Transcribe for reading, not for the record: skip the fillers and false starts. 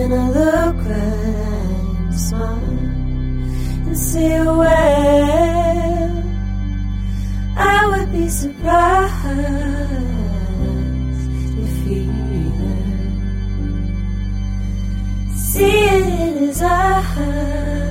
And I look right at him, smile, and say, well, I would be surprised if either see it in his eyes.